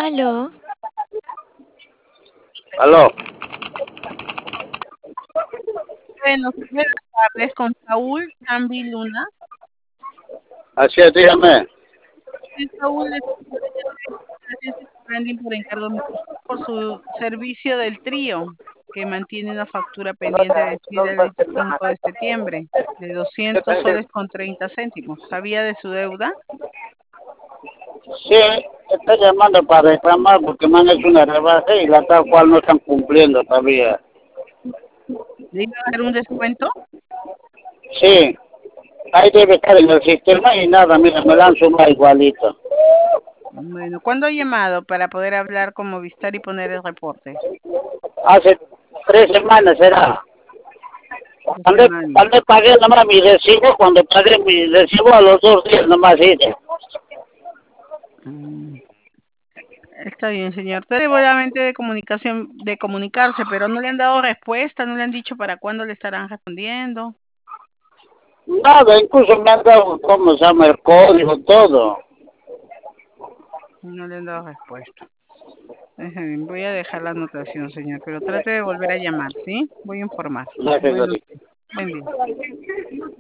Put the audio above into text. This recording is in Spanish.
Aló, Aló, Buenas tardes con Saúl Zambi Luna. así es, dígame. Sí, Saúl, gracias a Branding por encargo mío, por su servicio del trío, que mantiene una factura pendiente vencida el 25 de septiembre de 200 soles con 30 céntimos. ¿Sabía de su deuda? Sí, estoy llamando para reclamar porque me han hecho una rebaja y la tal cual no están cumpliendo todavía. ¿Le iba a dar un descuento? Sí, ahí debe estar en el sistema y nada, mira, me la han sumado igualito. Bueno, ¿cuándo ha llamado para poder hablar con Movistar y poner el reporte? Hace 3 semanas será. Dos Cuando, semanas. cuando pagué nomás mi recibo, cuando pagué mi recibo a los 2 días nomás hice. Mm, Está bien, señor. Está seguramente de comunicación, de comunicarse, pero no le han dado respuesta, no le han dicho para cuándo le estarán respondiendo. Nada, incluso me han dado, ¿cómo se llama? El código, todo. No le han dado respuesta. Voy a dejar la anotación, señor, pero trate de volver a llamar, ¿sí? Voy a informar. La Bueno, señorita. buen día.